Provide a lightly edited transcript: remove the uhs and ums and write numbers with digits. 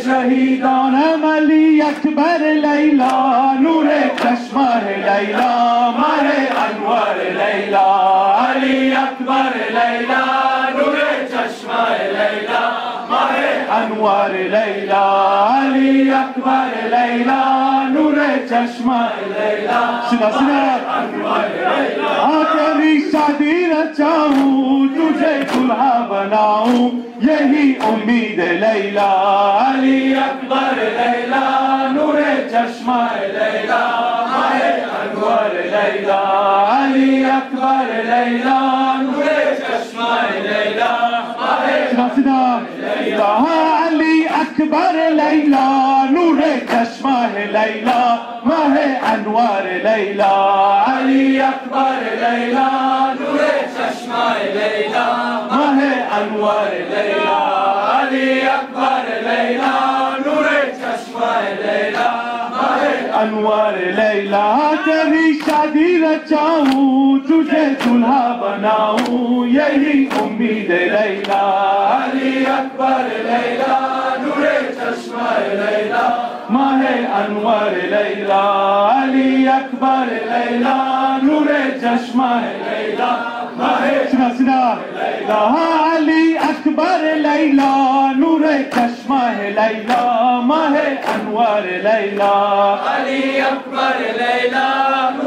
شہیدانم علی اکبر لیلا نور چشمہ لیلا ماہ انور لیلا علی اکبر لیلا نور چشمہ لیلا ماہ انور لیلا علی اکبر لیلا نور چشمہ لیلا سنا انور لیلا تیری شادی رچاؤں تجھے دلہا بناؤں یہی امید لیلا علی اکبر لیلا نور چشمہ لیلا ماہ انور لیلا علی اکبر لیلا نور چشمہ لیلا ماہ لیلا علی اکبر لیلا نور چشمہ لیلا ماہ انور لیلا علی اکبر لیلا نور چشمہ لیلا ماہ انور لیلا علی اکبر لیلا نور چشمہ لیلا ماہ انور لیلا تیری شادی رچاؤں تجھے دلہا بناؤں یہی امید لیلا علی اکبر لیلا نور چشمہ لیلا ماہ انور لیلا علی اکبر لیلا نور چشمہ لیلا سنا لیلا علی اکبر لیلا نور چشمہ لیلا ماہ انور لیلا علی اکبر لیلا